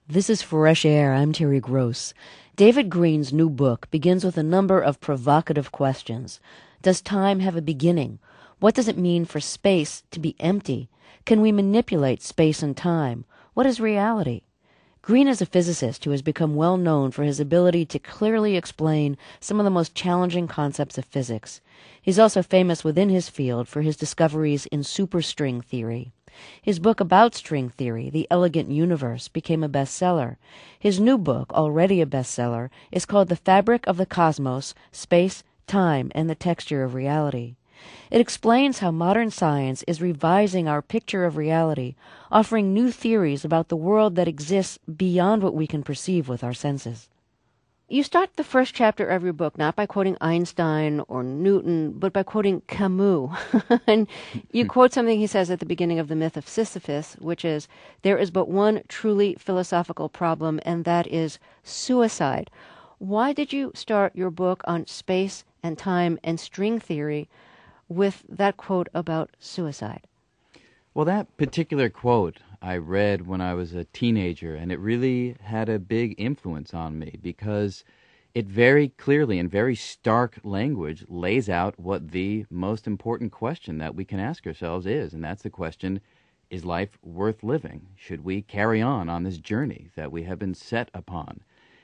This is Fresh Air. I'm Terry Gross. David Green's new book begins with a number of provocative questions. Does time have a beginning? What does it mean for space to be empty? Can we manipulate space and time? What is reality? Green is a physicist who has become well known for his ability to clearly explain some of the most challenging concepts of physics. He's also famous within his field for his discoveries in superstring theory. His book about string theory, The Elegant Universe, became a bestseller. His new book, already a bestseller, is called The Fabric of the Cosmos, Space, Time, and the Texture of Reality. It explains how modern science is revising our picture of reality, offering new theories about the world that exists beyond what we can perceive with our senses. You start the first chapter of your book not by quoting Einstein or Newton, but by quoting Camus. And you quote something he says at the beginning of The Myth of Sisyphus, which is, "There is but one truly philosophical problem, and that is suicide." Why did you start your book on space and time and string theory with that quote about suicide? Well, that particular quote I read when I was a teenager, and it really had a big influence on me because it very clearly, in very stark language, lays out what the most important question that we can ask ourselves is, and that's the question, is life worth living? Should we carry on this journey that we have been set upon?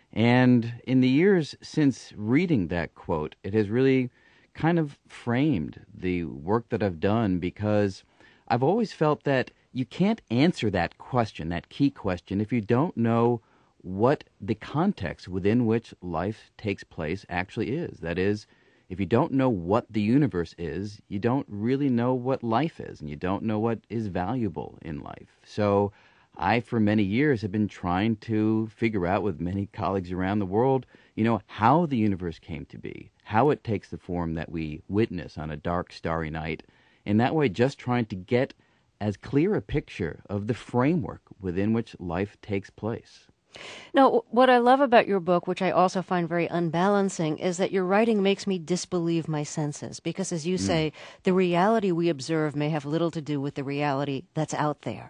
And in the years since reading that quote, it has really kind of framed the work that I've done because I've always felt that you can't answer that question, that key question, if you don't know what the context within which life takes place actually is. That is, if you don't know what the universe is, you don't really know what life is, and you don't know what is valuable in life. So I, for many years, have been trying to figure out with many colleagues around the world, how the universe came to be, how it takes the form that we witness on a dark, starry night, and that way just trying to get as clear a picture of the framework within which life takes place. Now, what I love about your book, which I also find very unbalancing, is that your writing makes me disbelieve my senses. Because, as you say, the reality we observe may have little to do with the reality that's out there.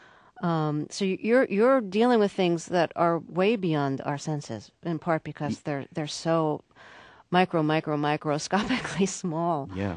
So you're dealing with things that are way beyond our senses, in part because they're so microscopically small. Yeah.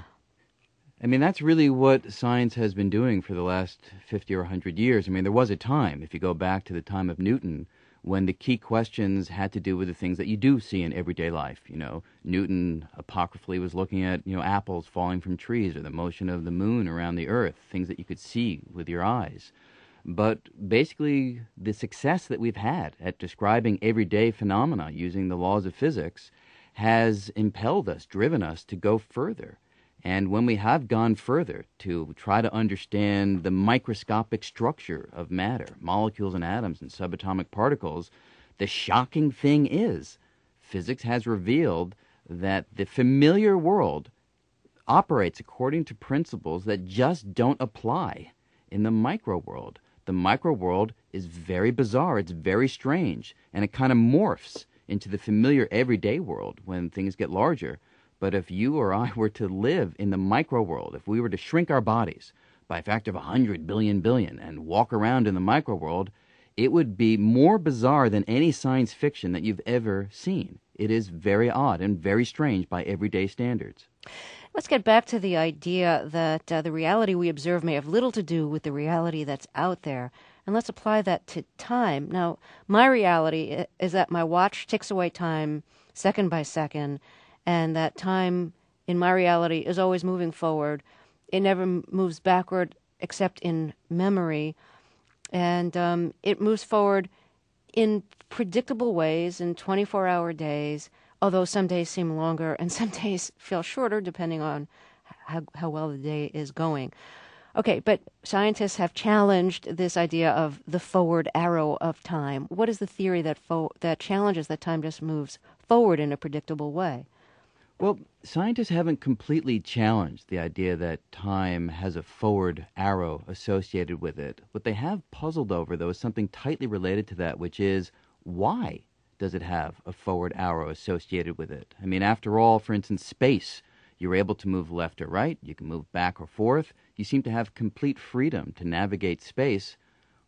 I mean, that's really what science has been doing for the last 50 or 100 years. I mean, there was a time, if you go back to the time of Newton, when the key questions had to do with the things that you do see in everyday life. Newton apocryphally was looking at, apples falling from trees or the motion of the moon around the earth, things that you could see with your eyes. But basically, the success that we've had at describing everyday phenomena using the laws of physics has impelled us, driven us to go further. And when we have gone further to try to understand the microscopic structure of matter, molecules and atoms and subatomic particles, the shocking thing is physics has revealed that the familiar world operates according to principles that just don't apply in the micro world. The micro world is very bizarre, it's very strange, and it kind of morphs into the familiar everyday world when things get larger. But if you or I were to live in the micro world, if we were to shrink our bodies by a factor of 100 billion and walk around in the micro world, it would be more bizarre than any science fiction that you've ever seen. It is very odd and very strange by everyday standards. Let's get back to the idea that the reality we observe may have little to do with the reality that's out there. And let's apply that to time. Now, my reality is that my watch ticks away time second by second, and that time in my reality is always moving forward. It never moves backward except in memory. And it moves forward in predictable ways in 24-hour days, although some days seem longer and some days feel shorter depending on how well the day is going. Okay, but scientists have challenged this idea of the forward arrow of time. What is the theory that challenges that time just moves forward in a predictable way? Well, scientists haven't completely challenged the idea that time has a forward arrow associated with it. What they have puzzled over, though, is something tightly related to that, which is why does it have a forward arrow associated with it? I mean, after all, for instance, space, you're able to move left or right, you can move back or forth. You seem to have complete freedom to navigate space.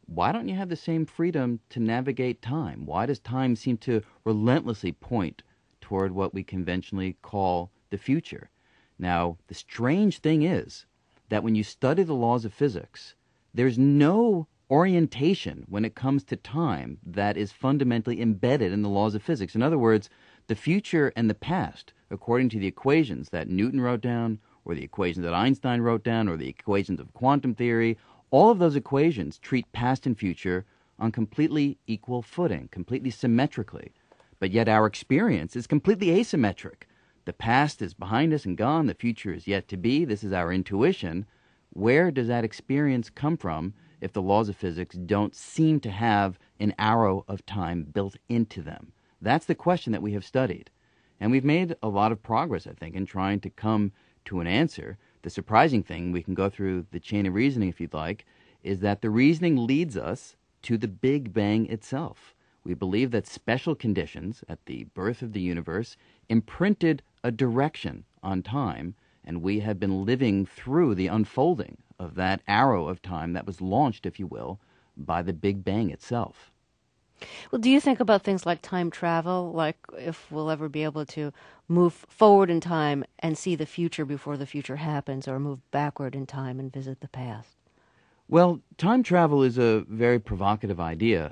why don't you have the same freedom to navigate time? Why does time seem to relentlessly point toward what we conventionally call the future? Now, the strange thing is that when you study the laws of physics, there's no orientation when it comes to time that is fundamentally embedded in the laws of physics. In other words, the future and the past, according to the equations that Newton wrote down, or the equations that Einstein wrote down, or the equations of quantum theory, all of those equations treat past and future on completely equal footing, completely symmetrically. But yet our experience is completely asymmetric. The past is behind us and gone. The future is yet to be. This is our intuition. Where does that experience come from if the laws of physics don't seem to have an arrow of time built into them? That's the question that we have studied. And we've made a lot of progress, I think, in trying to come to an answer. The surprising thing, we can go through the chain of reasoning if you'd like, is that the reasoning leads us to the Big Bang itself. We believe that special conditions at the birth of the universe imprinted a direction on time, and we have been living through the unfolding of that arrow of time that was launched, if you will, by the Big Bang itself. Well, do you think about things like time travel, like if we'll ever be able to move forward in time and see the future before the future happens, or move backward in time and visit the past? Well, time travel is a very provocative idea,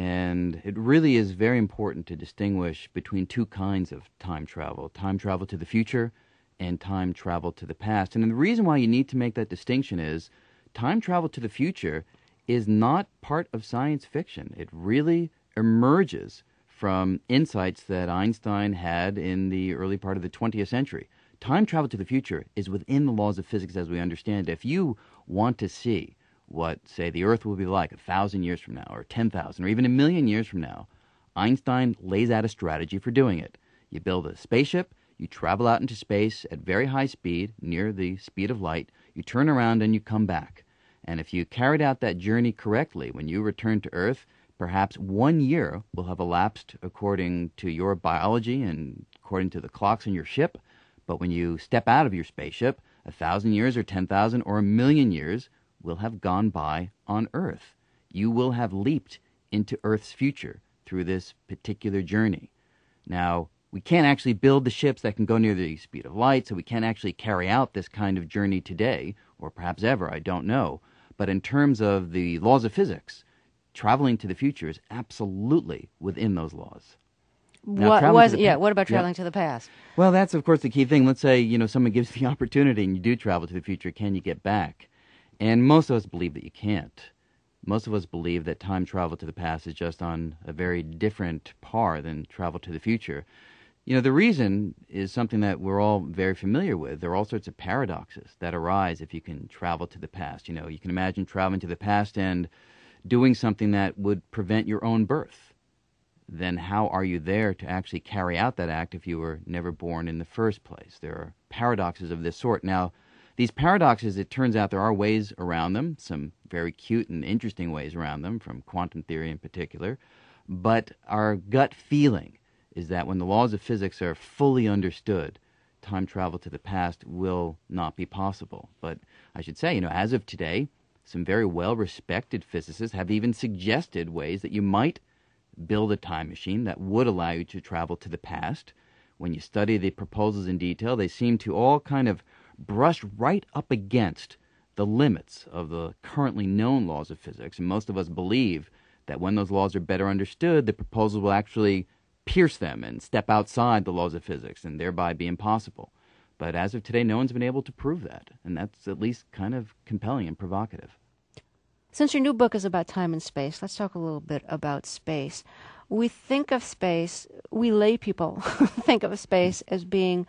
and it really is very important to distinguish between two kinds of time travel to the future and time travel to the past. And the reason why you need to make that distinction is time travel to the future is not part of science fiction. It really emerges from insights that Einstein had in the early part of the 20th century. Time travel to the future is within the laws of physics as we understand it. If you want to see what, say, the Earth will be like 1,000 years from now, or 10,000, or even 1,000,000 years from now, Einstein lays out a strategy for doing it. You build a spaceship, you travel out into space at very high speed, near the speed of light, you turn around and you come back. And if you carried out that journey correctly, when you return to Earth, perhaps 1 year will have elapsed according to your biology and according to the clocks on your ship. But when you step out of your spaceship, 1,000 years or 10,000 or 1,000,000 years will have gone by on Earth. You will have leaped into Earth's future through this particular journey. Now, we can't actually build the ships that can go near the speed of light, so we can't actually carry out this kind of journey today, or perhaps ever, I don't know. But in terms of the laws of physics, traveling to the future is absolutely within those laws. Now, What about traveling to the past? Well, that's, of course, the key thing. Let's say, someone gives the opportunity and you do travel to the future. Can you get back? And most of us believe that you can't. Most of us believe that time travel to the past is just on a very different par than travel to the future. The reason is something that we're all very familiar with. There are all sorts of paradoxes that arise if you can travel to the past. You can imagine traveling to the past and doing something that would prevent your own birth. Then how are you there to actually carry out that act if you were never born in the first place? There are paradoxes of this sort. Now, these paradoxes, it turns out there are ways around them, some very cute and interesting ways around them, from quantum theory in particular. But our gut feeling is that when the laws of physics are fully understood, time travel to the past will not be possible. But I should say, as of today, some very well-respected physicists have even suggested ways that you might build a time machine that would allow you to travel to the past. When you study the proposals in detail, they seem to all kind of brush right up against the limits of the currently known laws of physics. And most of us believe that when those laws are better understood, the proposals will actually pierce them and step outside the laws of physics and thereby be impossible. But as of today, no one's been able to prove that, and that's at least kind of compelling and provocative. Since your new book is about time and space, let's talk a little bit about space. We think of space, we lay people think of space as being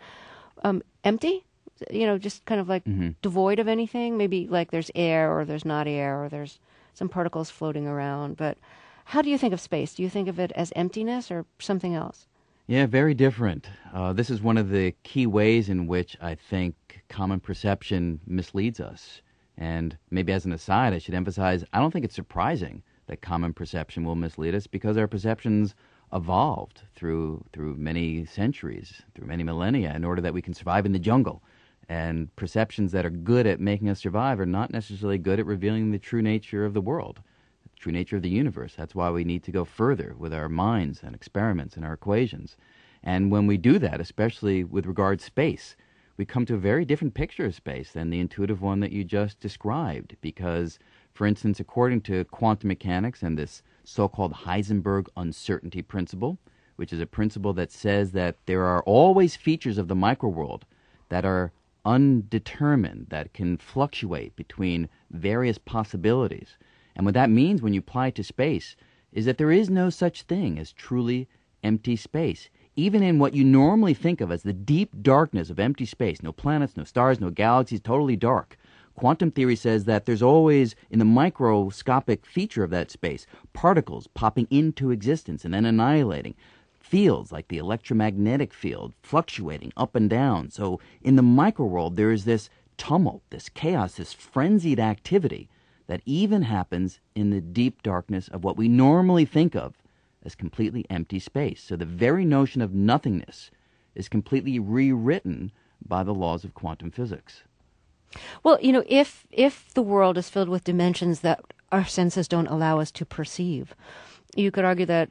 empty, just kind of like devoid of anything. Maybe like there's air or there's not air or there's some particles floating around, but how do you think of space? Do you think of it as emptiness or something else? Yeah, very different. This is one of the key ways in which I think common perception misleads us. And maybe as an aside, I should emphasize, I don't think it's surprising that common perception will mislead us because our perceptions evolved through many centuries, through many millennia, in order that we can survive in the jungle. And perceptions that are good at making us survive are not necessarily good at revealing the true nature of the world. true nature of the universe. That's why we need to go further with our minds and experiments and our equations. And when we do that, especially with regard to space, we come to a very different picture of space than the intuitive one that you just described. Because, for instance, according to quantum mechanics and this so-called Heisenberg uncertainty principle, which is a principle that says that there are always features of the microworld that are undetermined, that can fluctuate between various possibilities. And what that means when you apply it to space is that there is no such thing as truly empty space. Even in what you normally think of as the deep darkness of empty space, no planets, no stars, no galaxies, totally dark, quantum theory says that there's always, in the microscopic feature of that space, particles popping into existence and then annihilating, fields like the electromagnetic field fluctuating up and down. So in the microworld, there is this tumult, this chaos, this frenzied activity that even happens in the deep darkness of what we normally think of as completely empty space. So the very notion of nothingness is completely rewritten by the laws of quantum physics. Well, if the world is filled with dimensions that our senses don't allow us to perceive, you could argue that,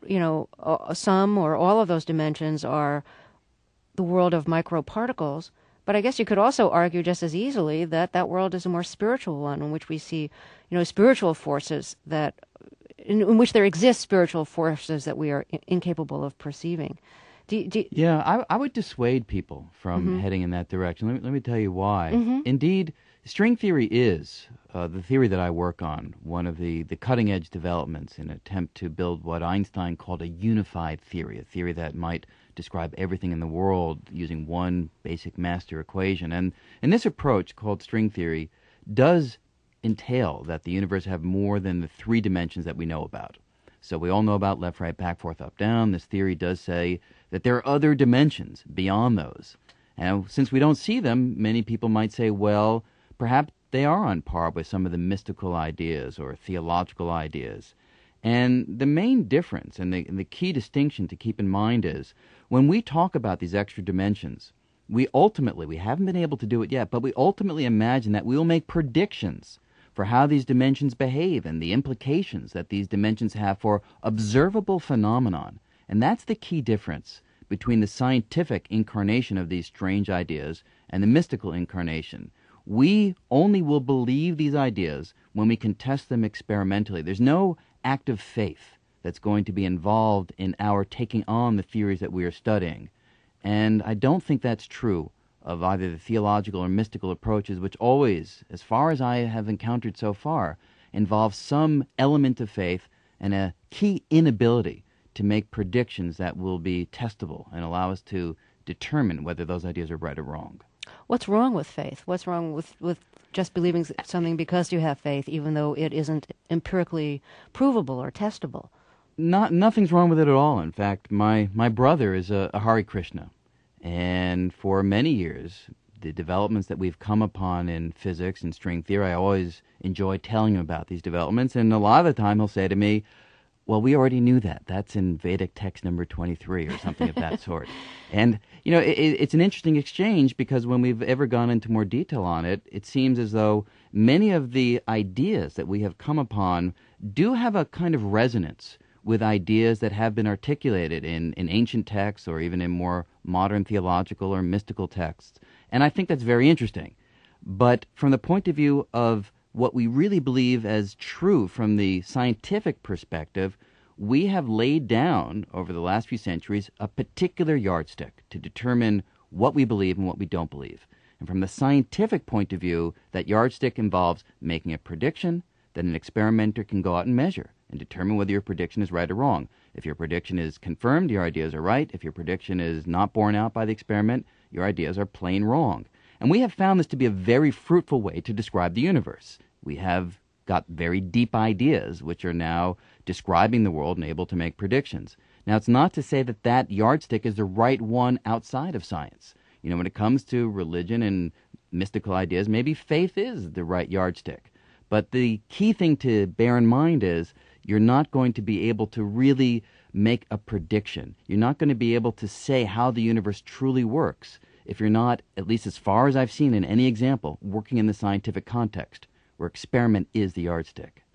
some or all of those dimensions are the world of microparticles. But I guess you could also argue just as easily that that world is a more spiritual one, in which we see, spiritual forces that, in which there exist spiritual forces that we are incapable of perceiving. Yeah, I would dissuade people from heading in that direction. Let me tell you why. Indeed, string theory is the theory that I work on, one of the cutting-edge developments in an attempt to build what Einstein called a unified theory, a theory that might describe everything in the world using one basic master equation. And this approach, called string theory, does entail that the universe have more than the three dimensions that we know about. So we all know about left, right, back, forth, up, down. This theory does say that there are other dimensions beyond those. And since we don't see them, many people might say, well, perhaps they are on par with some of the mystical ideas or theological ideas. And the main difference and the key distinction to keep in mind is when we talk about these extra dimensions, we haven't been able to do it yet, but we ultimately imagine that we will make predictions for how these dimensions behave and the implications that these dimensions have for observable phenomenon. And that's the key difference between the scientific incarnation of these strange ideas and the mystical incarnation. We only will believe these ideas when we can test them experimentally. There's no act of faith that's going to be involved in our taking on the theories that we are studying. And I don't think that's true of either the theological or mystical approaches, which always, as far as I have encountered so far, involve some element of faith and a key inability to make predictions that will be testable and allow us to determine whether those ideas are right or wrong. What's wrong with faith? What's wrong with just believing something because you have faith, even though it isn't empirically provable or testable? Nothing's wrong with it at all. In fact, my brother is a Hare Krishna. And for many years, the developments that we've come upon in physics and string theory, I always enjoy telling him about these developments. And a lot of the time he'll say to me, well, we already knew that. That's in Vedic text number 23 or something of that sort. And, it's an interesting exchange because when we've ever gone into more detail on it, it seems as though many of the ideas that we have come upon do have a kind of resonance with ideas that have been articulated in ancient texts or even in more modern theological or mystical texts. And I think that's very interesting. But from the point of view of what we really believe as true from the scientific perspective, we have laid down over the last few centuries a particular yardstick to determine what we believe and what we don't believe. And from the scientific point of view, that yardstick involves making a prediction that an experimenter can go out and measure and determine whether your prediction is right or wrong. If your prediction is confirmed, your ideas are right. If your prediction is not borne out by the experiment, your ideas are plain wrong. And we have found this to be a very fruitful way to describe the universe. We have got very deep ideas which are now describing the world and able to make predictions. Now, it's not to say that that yardstick is the right one outside of science. When it comes to religion and mystical ideas, maybe faith is the right yardstick. But the key thing to bear in mind is you're not going to be able to really make a prediction. You're not going to be able to say how the universe truly works if you're not, at least as far as I've seen in any example, working in the scientific context, where experiment is the yardstick.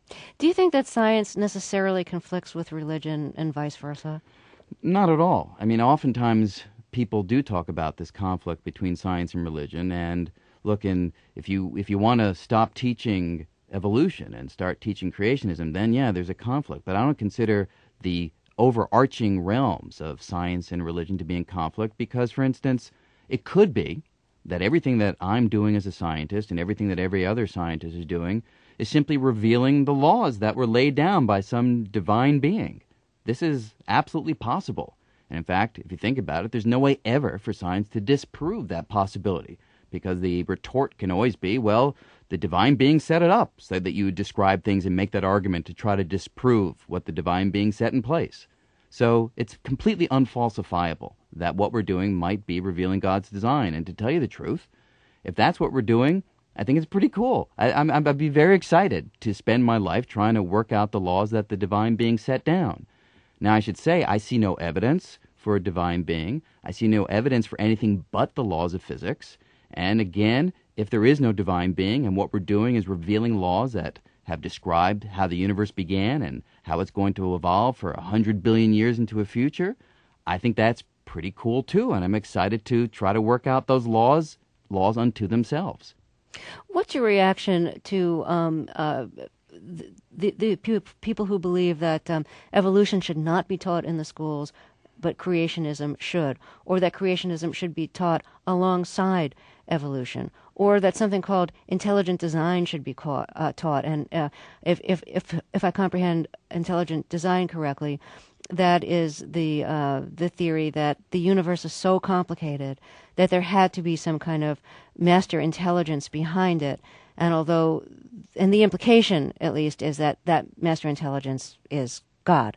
Do you think that science necessarily conflicts with religion and vice versa? Not at all. I mean, oftentimes people do talk about this conflict between science and religion. And look, if you want to stop teaching evolution and start teaching creationism, then yeah, there's a conflict. But I don't consider the overarching realms of science and religion to be in conflict because, for instance, it could be that everything that I'm doing as a scientist and everything that every other scientist is doing is simply revealing the laws that were laid down by some divine being. This is absolutely possible. And in fact, if you think about it, there's no way ever for science to disprove that possibility, because the retort can always be, well, the divine being set it up, so that you would describe things and make that argument to try to disprove what the divine being set in place. So it's completely unfalsifiable that what we're doing might be revealing God's design. And to tell you the truth, if that's what we're doing, I think it's pretty cool. I'd be very excited to spend my life trying to work out the laws that the divine being set down. Now, I should say, I see no evidence for a divine being. I see no evidence for anything but the laws of physics. And again, if there is no divine being and what we're doing is revealing laws that have described how the universe began and how it's going to evolve for 100 billion years into a future, I think that's pretty cool too. And I'm excited to try to work out those laws unto themselves. What's your reaction to the people who believe that evolution should not be taught in the schools, but creationism should, or that creationism should be taught alongside evolution, or that something called intelligent design should be taught? And if I comprehend intelligent design correctly, that is the theory that the universe is so complicated that there had to be some kind of master intelligence behind it. And the implication, at least, is that master intelligence is God.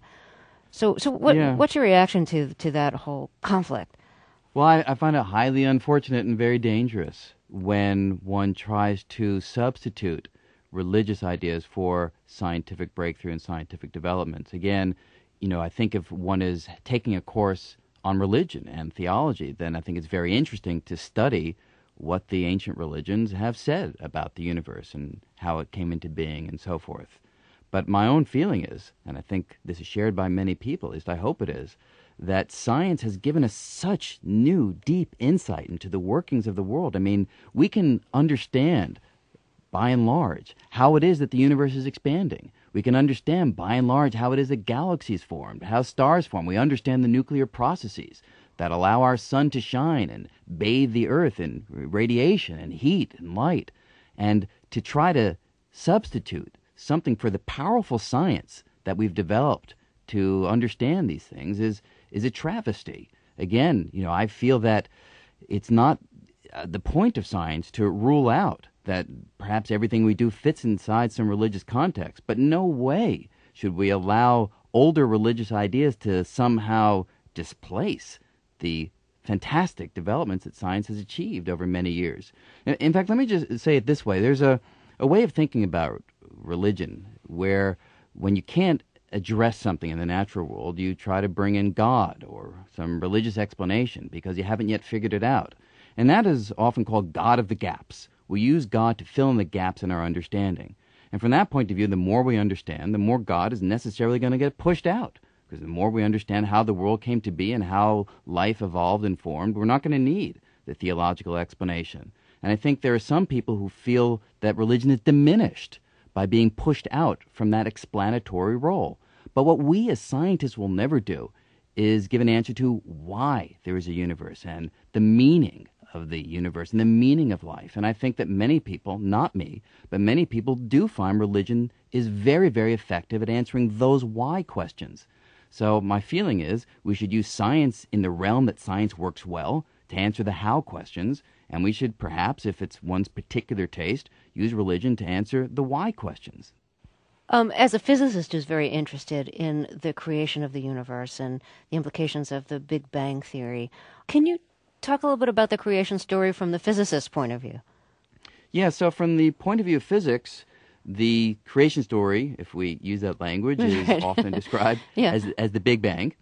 So what's your reaction to that whole conflict? Well, I find it highly unfortunate and very dangerous when one tries to substitute religious ideas for scientific breakthrough and scientific developments. Again, I think if one is taking a course on religion and theology, then I think it's very interesting to study what the ancient religions have said about the universe and how it came into being and so forth. But my own feeling is, and I think this is shared by many people, at least I hope it is, that science has given us such new, deep insight into the workings of the world. I mean, we can understand, by and large, how it is that the universe is expanding. We can understand, by and large, how it is that galaxies formed, how stars form. We understand the nuclear processes that allow our sun to shine and bathe the earth in radiation and heat and light. And to try to substitute something for the powerful science that we've developed to understand these things is a travesty. Again, I feel that it's not the point of science to rule out that perhaps everything we do fits inside some religious context, but no way should we allow older religious ideas to somehow displace the fantastic developments that science has achieved over many years. In fact, let me just say it this way. There's a way of thinking about religion where when you can't address something in the natural world, you try to bring in God or some religious explanation because you haven't yet figured it out. And that is often called God of the gaps. We use God to fill in the gaps in our understanding. And from that point of view, the more we understand, the more God is necessarily going to get pushed out. Because the more we understand how the world came to be and how life evolved and formed, we're not going to need the theological explanation. And I think there are some people who feel that religion is diminished by being pushed out from that explanatory role. But what we as scientists will never do is give an answer to why there is a universe and the meaning of the universe and the meaning of life. And I think that many people, not me, but many people do find religion is very, very effective at answering those why questions. So my feeling is we should use science in the realm that science works well to answer the how questions, and we should perhaps, if it's one's particular taste, use religion to answer the why questions. As a physicist who's very interested in the creation of the universe and the implications of the Big Bang Theory, can you talk a little bit about the creation story from the physicist's point of view? Yeah, so from the point of view of physics, the creation story, if we use that language, is often described as the Big Bang.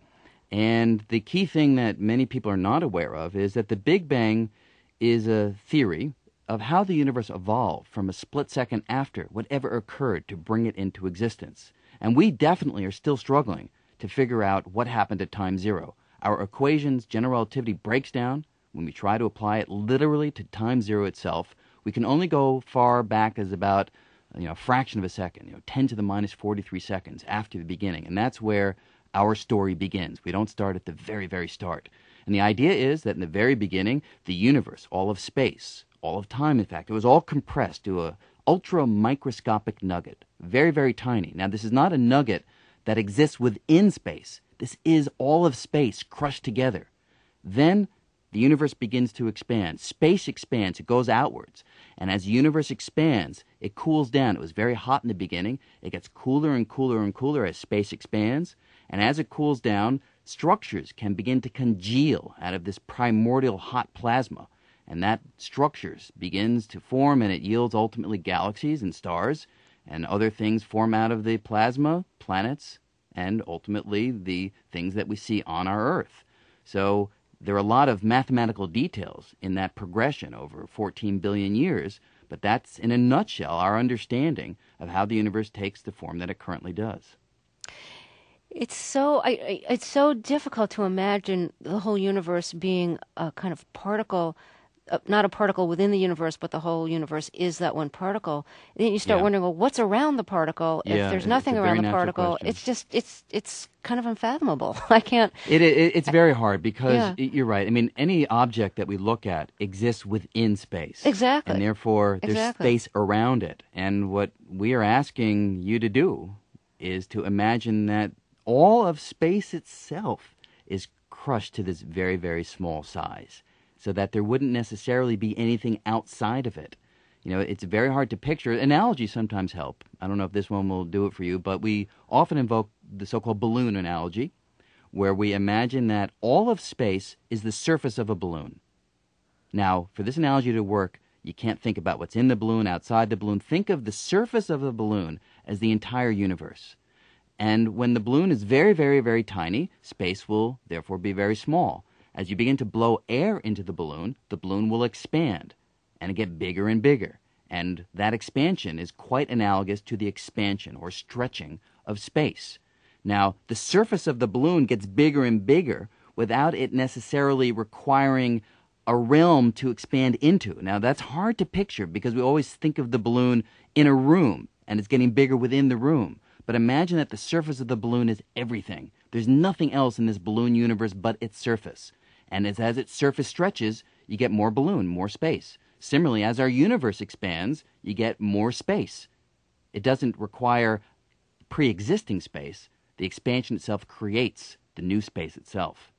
And the key thing that many people are not aware of is that the Big Bang is a theory of how the universe evolved from a split second after whatever occurred to bring it into existence. And we definitely are still struggling to figure out what happened at time zero. Our equation's general relativity breaks down when we try to apply it literally to time zero itself. We can only go far back as about a fraction of a second, 10 to the minus 43 seconds after the beginning. And that's where our story begins. We don't start at the very, very start. And the idea is that in the very beginning, the universe, all of space, all of time, in fact, it was all compressed to a ultra microscopic nugget, very, very tiny. Now, this is not a nugget that exists within space. This is all of space crushed together. Then the universe begins to expand. Space expands. It goes outwards. And as the universe expands, it cools down. It was very hot in the beginning. It gets cooler and cooler and cooler as space expands. And as it cools down, structures can begin to congeal out of this primordial hot plasma. And that structures begins to form, and it yields ultimately galaxies and stars. And other things form out of the plasma, planets, and ultimately the things that we see on our Earth. So there are a lot of mathematical details in that progression over 14 billion years, but that's, in a nutshell, our understanding of how the universe takes the form that it currently does. It's so difficult to imagine the whole universe being a kind of particle, not a particle within the universe, but the whole universe is that one particle. Then you start wondering, well, what's around the particle? If there's nothing around the particle, question. It's kind of unfathomable. I can't. It's very hard because you're right. I mean, any object that we look at exists within space. Exactly. And therefore, there's space around it. And what we are asking you to do is to imagine that all of space itself is crushed to this very, very small size, so that there wouldn't necessarily be anything outside of it. It's very hard to picture. Analogies sometimes help. I don't know if this one will do it for you, but we often invoke the so-called balloon analogy, where we imagine that all of space is the surface of a balloon. Now, for this analogy to work, you can't think about what's in the balloon, outside the balloon. Think of the surface of the balloon as the entire universe. And when the balloon is very, very, very tiny, space will therefore be very small. As you begin to blow air into the balloon will expand and get bigger and bigger. And that expansion is quite analogous to the expansion or stretching of space. Now, the surface of the balloon gets bigger and bigger without it necessarily requiring a realm to expand into. Now, that's hard to picture because we always think of the balloon in a room and it's getting bigger within the room. But imagine that the surface of the balloon is everything. There's nothing else in this balloon universe but its surface. And as its surface stretches, you get more balloon, more space. Similarly, as our universe expands, you get more space. It doesn't require pre-existing space. The expansion itself creates the new space itself.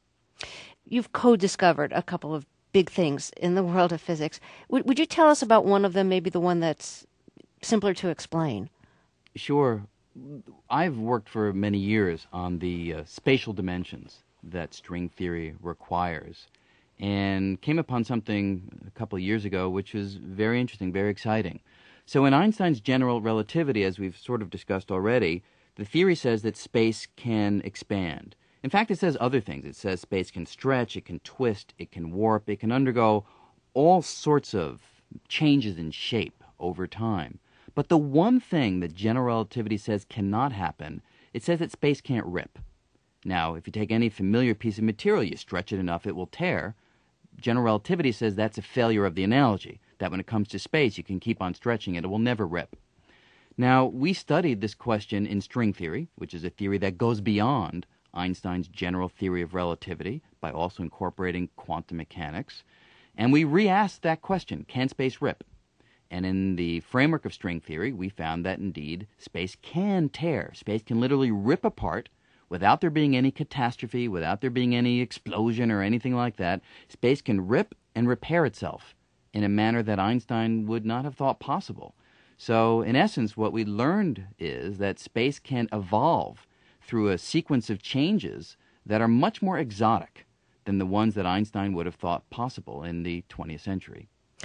You've co-discovered a couple of big things in the world of physics. Would you tell us about one of them, maybe the one that's simpler to explain? Sure. I've worked for many years on the spatial dimensions that string theory requires, and came upon something a couple of years ago which was very interesting, very exciting. So in Einstein's general relativity, as we've sort of discussed already, the theory says that space can expand. In fact, it says other things. It says space can stretch, it can twist, it can warp, it can undergo all sorts of changes in shape over time. But the one thing that general relativity says cannot happen, it says that space can't rip. Now, if you take any familiar piece of material, you stretch it enough, it will tear. General relativity says that's a failure of the analogy, that when it comes to space, you can keep on stretching it, it will never rip. Now, we studied this question in string theory, which is a theory that goes beyond Einstein's general theory of relativity by also incorporating quantum mechanics. And we re-asked that question, can space rip? And in the framework of string theory, we found that indeed space can tear. Space can literally rip apart without there being any catastrophe, without there being any explosion or anything like that. Space can rip and repair itself in a manner that Einstein would not have thought possible. So in essence, what we learned is that space can evolve through a sequence of changes that are much more exotic than the ones that Einstein would have thought possible in the 20th century.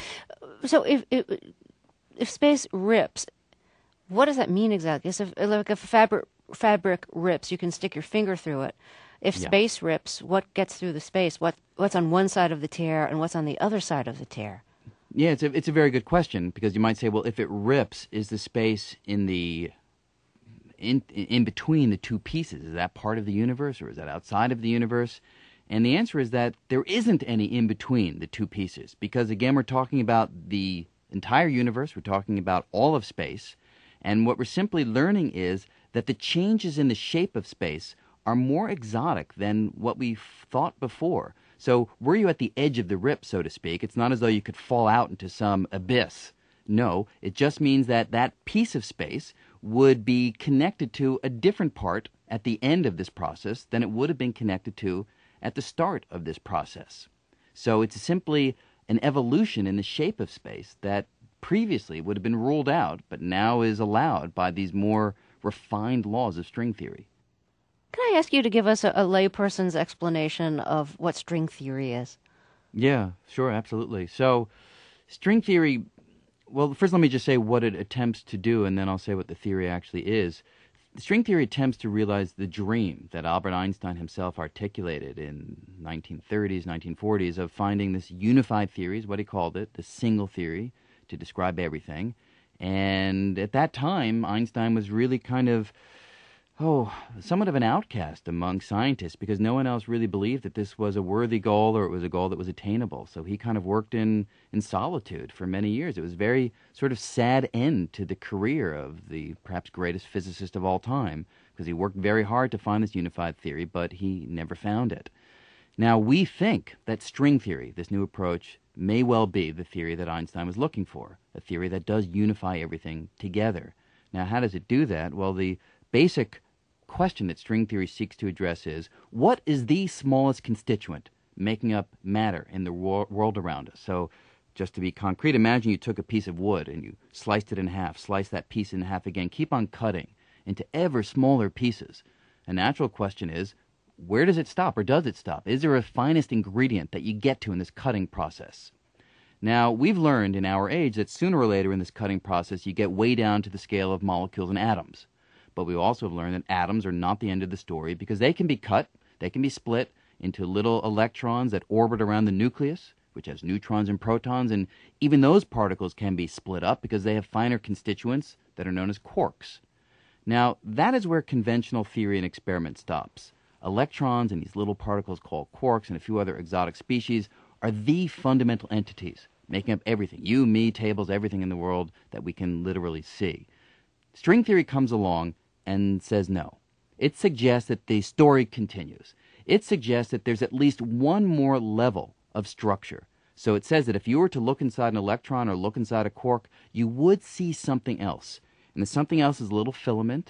So if space rips, what does that mean exactly? So if a fabric rips, you can stick your finger through it. If space rips, what gets through the space? What's on one side of the tear and what's on the other side of the tear? Yeah, it's a very good question, because you might say, well, if it rips, is the space in between the two pieces, is that part of the universe or is that outside of the universe? And the answer is that there isn't any in between the two pieces, because again, we're talking about the entire universe, we're talking about all of space, and what we're simply learning is that the changes in the shape of space are more exotic than what we thought before. So were you at the edge of the rip, so to speak, it's not as though you could fall out into some abyss. No, it just means that that piece of space would be connected to a different part at the end of this process than it would have been connected to at the start of this process. So it's simply an evolution in the shape of space that previously would have been ruled out, but now is allowed by these more refined laws of string theory. Can I ask you to give us a layperson's explanation of what string theory is? Yeah, sure, absolutely. So string theory, well, first let me just say what it attempts to do, and then I'll say what the theory actually is. String theory attempts to realize the dream that Albert Einstein himself articulated in 1930s, 1940s, of finding this unified theory, is what he called it, the single theory, to describe everything. And at that time, Einstein was really kind of, somewhat of an outcast among scientists, because no one else really believed that this was a worthy goal or it was a goal that was attainable. So he kind of worked in solitude for many years. It was a very sort of sad end to the career of the perhaps greatest physicist of all time, because he worked very hard to find this unified theory, but he never found it. Now, we think that string theory, this new approach, may well be the theory that Einstein was looking for, a theory that does unify everything together. Now, how does it do that? Well, the basic question that string theory seeks to address is, what is the smallest constituent making up matter in the world around us? So, just to be concrete, imagine you took a piece of wood and you sliced it in half, slice that piece in half again, keep on cutting into ever smaller pieces. A natural question is, where does it stop, or does it stop? Is there a finest ingredient that you get to in this cutting process? Now, we've learned in our age that sooner or later in this cutting process you get way down to the scale of molecules and atoms. But we also have learned that atoms are not the end of the story, because they can be cut, they can be split into little electrons that orbit around the nucleus, which has neutrons and protons, and even those particles can be split up because they have finer constituents that are known as quarks. Now, that is where conventional theory and experiment stops. Electrons and these little particles called quarks and a few other exotic species are the fundamental entities making up everything, you, me, tables, everything in the world that we can literally see. String theory comes along and says no. It suggests that the story continues. It suggests that there's at least one more level of structure. So it says that if you were to look inside an electron or look inside a quark, you would see something else. And the something else is a little filament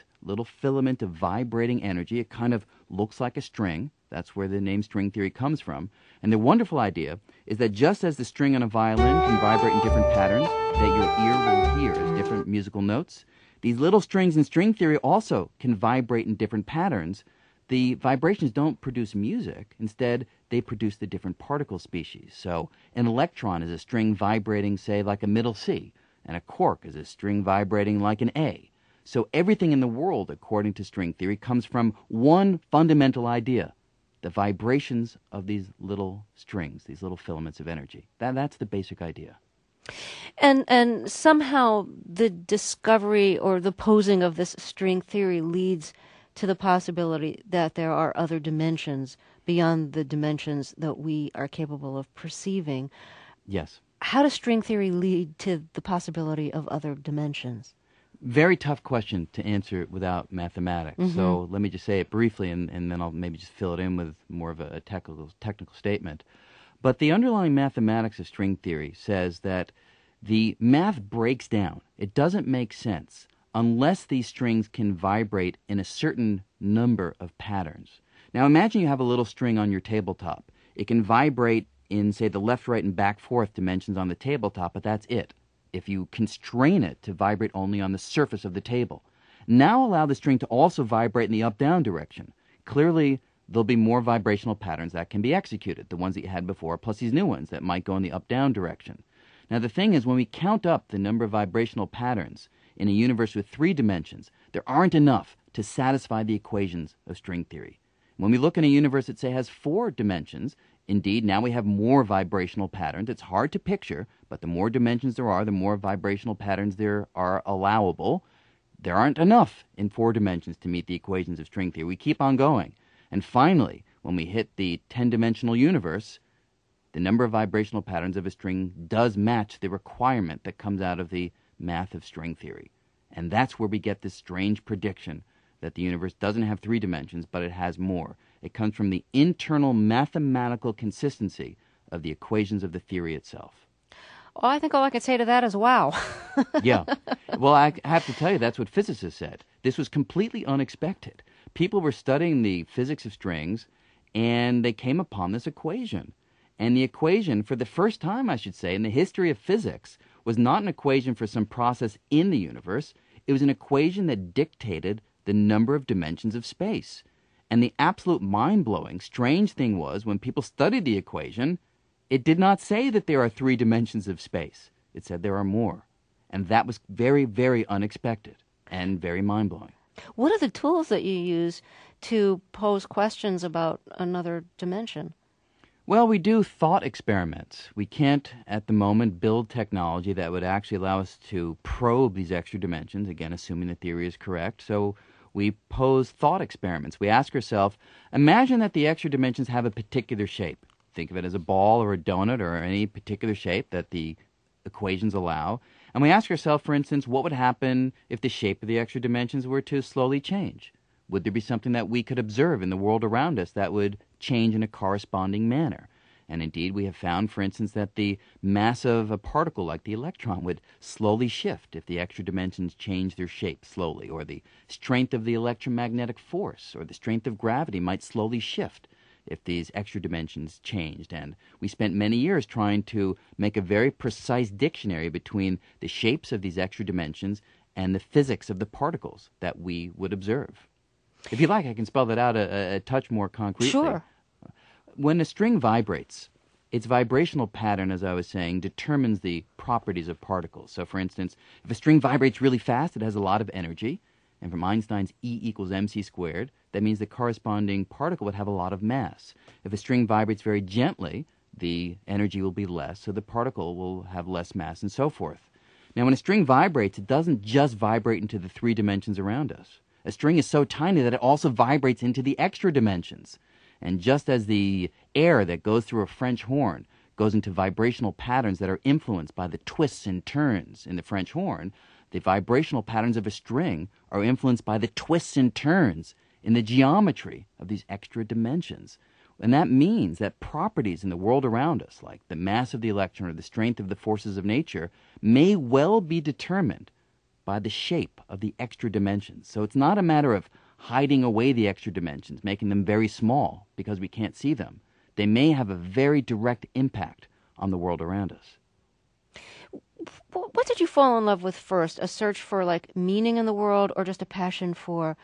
of vibrating energy. It kind of looks like a string. That's where the name string theory comes from. And the wonderful idea is that just as the string on a violin can vibrate in different patterns that your ear will hear as different musical notes, these little strings in string theory also can vibrate in different patterns. The vibrations don't produce music. Instead, they produce the different particle species. So an electron is a string vibrating, say, like a middle C, and a quark is a string vibrating like an A. So everything in the world, according to string theory, comes from one fundamental idea, the vibrations of these little strings, these little filaments of energy. That's the basic idea. And somehow the discovery or the posing of this string theory leads to the possibility that there are other dimensions beyond the dimensions that we are capable of perceiving. Yes. How does string theory lead to the possibility of other dimensions? Very tough question to answer without mathematics. Mm-hmm. So let me just say it briefly, and then I'll maybe just fill it in with more of a technical statement. But the underlying mathematics of string theory says that the math breaks down. It doesn't make sense unless these strings can vibrate in a certain number of patterns. Now imagine you have a little string on your tabletop. It can vibrate in, say, the left, right, and back, fourth dimensions on the tabletop, but that's it. If you constrain it to vibrate only on the surface of the table. Now allow the string to also vibrate in the up-down direction. Clearly, there'll be more vibrational patterns that can be executed, the ones that you had before, plus these new ones that might go in the up-down direction. Now the thing is, when we count up the number of vibrational patterns in a universe with 3 dimensions, there aren't enough to satisfy the equations of string theory. When we look in a universe that, say, has 4 dimensions, Indeed, now we have more vibrational patterns. It's hard to picture, but the more dimensions there are, the more vibrational patterns there are allowable. There aren't enough in 4 dimensions to meet the equations of string theory. We keep on going. And finally, when we hit the 10-dimensional universe, the number of vibrational patterns of a string does match the requirement that comes out of the math of string theory. And that's where we get this strange prediction that the universe doesn't have 3 dimensions, but it has more. It comes from the internal mathematical consistency of the equations of the theory itself. Oh, I think all I could say to that is wow. Yeah. Well, I have to tell you, that's what physicists said. This was completely unexpected. People were studying the physics of strings, and they came upon this equation. And the equation, for the first time, I should say, in the history of physics, was not an equation for some process in the universe. It was an equation that dictated the number of dimensions of space. And the absolute mind-blowing, strange thing was, when people studied the equation, it did not say that there are 3 dimensions of space. It said there are more. And that was very, very unexpected and very mind-blowing. What are the tools that you use to pose questions about another dimension? Well, we do thought experiments. We can't, at the moment, build technology that would actually allow us to probe these extra dimensions, again, assuming the theory is correct. So we pose thought experiments. We ask ourselves, imagine that the extra dimensions have a particular shape. Think of it as a ball or a donut or any particular shape that the equations allow. And we ask ourselves, for instance, what would happen if the shape of the extra dimensions were to slowly change? Would there be something that we could observe in the world around us that would change in a corresponding manner? And indeed, we have found, for instance, that the mass of a particle like the electron would slowly shift if the extra dimensions change their shape slowly, or the strength of the electromagnetic force or the strength of gravity might slowly shift if these extra dimensions changed. And we spent many years trying to make a very precise dictionary between the shapes of these extra dimensions and the physics of the particles that we would observe. If you like, I can spell that out a touch more concretely. Sure. When a string vibrates, its vibrational pattern, as I was saying, determines the properties of particles. So, for instance, if a string vibrates really fast, it has a lot of energy. And from Einstein's E equals mc squared, that means the corresponding particle would have a lot of mass. If a string vibrates very gently, the energy will be less, so the particle will have less mass, and so forth. Now, when a string vibrates, it doesn't just vibrate into the 3 dimensions around us. A string is so tiny that it also vibrates into the extra dimensions. And just as the air that goes through a French horn goes into vibrational patterns that are influenced by the twists and turns in the French horn, the vibrational patterns of a string are influenced by the twists and turns in the geometry of these extra dimensions. And that means that properties in the world around us, like the mass of the electron or the strength of the forces of nature, may well be determined by the shape of the extra dimensions. So it's not a matter of hiding away the extra dimensions, making them very small because we can't see them. They may have a very direct impact on the world around us. What did you fall in love with first? A search for like meaning in the world, or just a passion for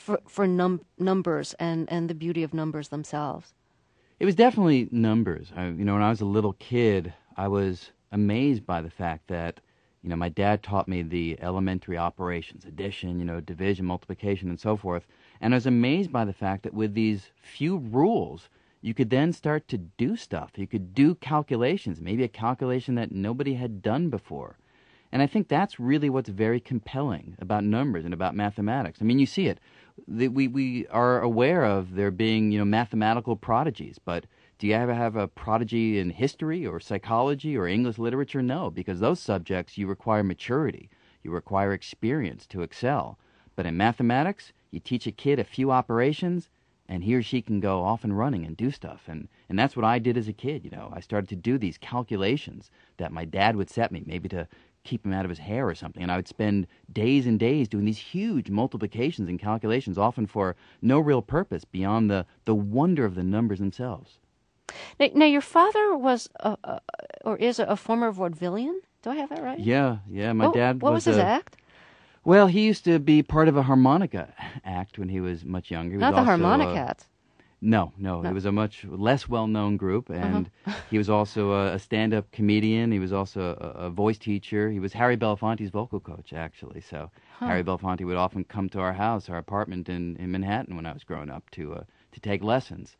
numbers and the beauty of numbers themselves? It was definitely numbers. When I was a little kid, I was amazed by the fact that my dad taught me the elementary operations, addition, division, multiplication, and so forth. And I was amazed by the fact that with these few rules, you could then start to do stuff. You could do calculations, maybe a calculation that nobody had done before. And I think that's really what's very compelling about numbers and about mathematics. I mean, you see it. We are aware of there being, mathematical prodigies, but do you ever have a prodigy in history or psychology or English literature? No, because those subjects you require maturity. You require experience to excel. But in mathematics, you teach a kid a few operations, and he or she can go off and running and do stuff. And that's what I did as a kid. I started to do these calculations that my dad would set me, maybe to keep him out of his hair or something. And I would spend days and days doing these huge multiplications and calculations, often for no real purpose beyond the wonder of the numbers themselves. Now, your father was or is a former vaudevillian? Do I have that right? Yeah. My dad was. What was his act? Well, he used to be part of a harmonica act when he was much younger. He Not was the also, Harmonicats. No. It was a much less well-known group, and he was also a stand-up comedian. He was also a voice teacher. He was Harry Belafonte's vocal coach, actually. So Harry Belafonte would often come to our house, our apartment in Manhattan when I was growing up to take lessons.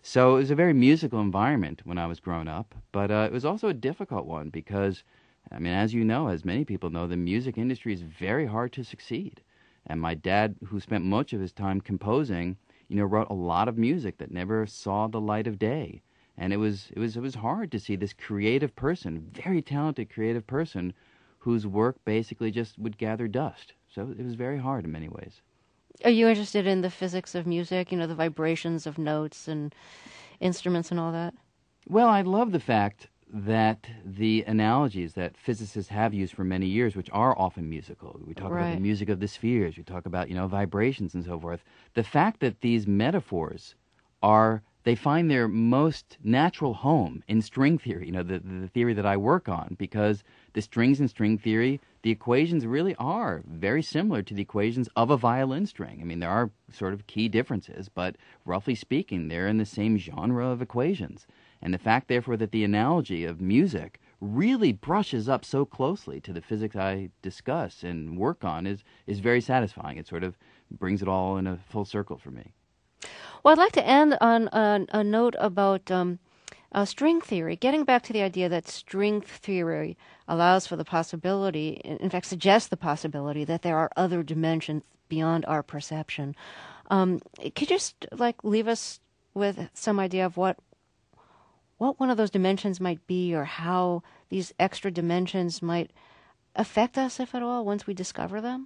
So it was a very musical environment when I was growing up, but it was also a difficult one because, I mean, as you know, as many people know, the music industry is very hard to succeed. And my dad, who spent much of his time composing, wrote a lot of music that never saw the light of day. And it was hard to see this creative person, very talented creative person, whose work basically just would gather dust. So it was very hard in many ways. Are you interested in the physics of music, the vibrations of notes and instruments and all that? Well, I love the fact that the analogies that physicists have used for many years, which are often musical, we talk about the music of the spheres, we talk about, vibrations and so forth. The fact that these metaphors they find their most natural home in string theory, the theory that I work on, because the strings in string theory, the equations really are very similar to the equations of a violin string. I mean, there are sort of key differences, but roughly speaking, they're in the same genre of equations. And the fact, therefore, that the analogy of music really brushes up so closely to the physics I discuss and work on is very satisfying. It sort of brings it all in a full circle for me. Well, I'd like to end on a note about string theory, getting back to the idea that string theory allows for the possibility, in fact, suggests the possibility that there are other dimensions beyond our perception. Could you just leave us with some idea of what one of those dimensions might be, or how these extra dimensions might affect us, if at all, once we discover them?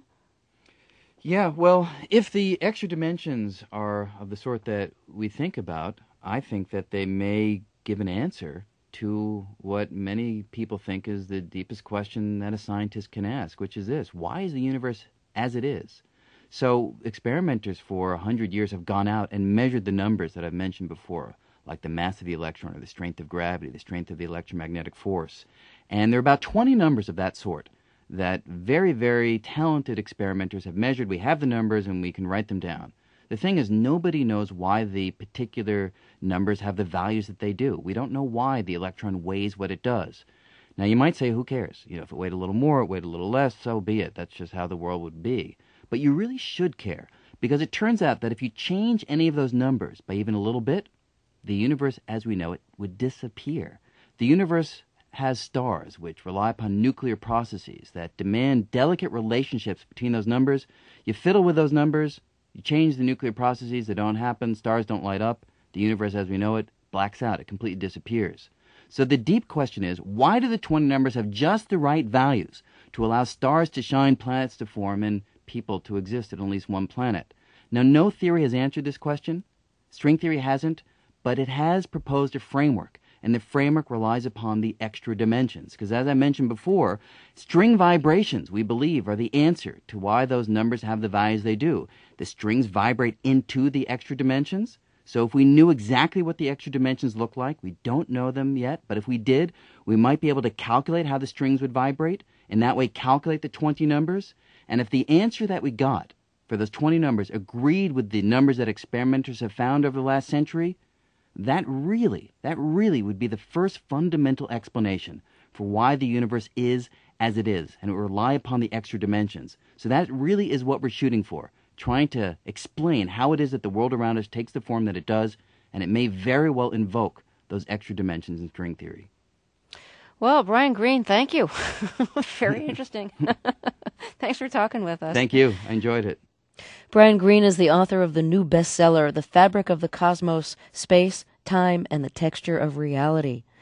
Yeah, well, if the extra dimensions are of the sort that we think about, I think that they may give an answer to what many people think is the deepest question that a scientist can ask, which is this: why is the universe as it is? So experimenters for 100 years have gone out and measured the numbers that I've mentioned before, like the mass of the electron, or the strength of gravity, the strength of the electromagnetic force. And there are about 20 numbers of that sort that very, very talented experimenters have measured. We have the numbers and we can write them down. The thing is, nobody knows why the particular numbers have the values that they do. We don't know why the electron weighs what it does. Now, you might say, who cares? If it weighed a little more, it weighed a little less, so be it. That's just how the world would be. But you really should care, because it turns out that if you change any of those numbers by even a little bit, the universe as we know it would disappear. The universe has stars which rely upon nuclear processes that demand delicate relationships between those numbers. You fiddle with those numbers, you change the nuclear processes, they don't happen, stars don't light up, the universe as we know it blacks out, it completely disappears. So the deep question is, why do the 20 numbers have just the right values to allow stars to shine, planets to form, and people to exist at least one planet? Now, no theory has answered this question. String theory hasn't, but it has proposed a framework. And the framework relies upon the extra dimensions. Because as I mentioned before, string vibrations, we believe, are the answer to why those numbers have the values they do. The strings vibrate into the extra dimensions. So if we knew exactly what the extra dimensions look like, we don't know them yet, but if we did, we might be able to calculate how the strings would vibrate, and that way calculate the 20 numbers. And if the answer that we got for those 20 numbers agreed with the numbers that experimenters have found over the last century, that really would be the first fundamental explanation for why the universe is as it is, and it will rely upon the extra dimensions. So that really is what we're shooting for, trying to explain how it is that the world around us takes the form that it does, and it may very well invoke those extra dimensions in string theory. Well, Brian Greene, thank you. Very interesting. Thanks for talking with us. Thank you. I enjoyed it. Brian Greene is the author of the new bestseller, The Fabric of the Cosmos, Space, Time, and the Texture of Reality.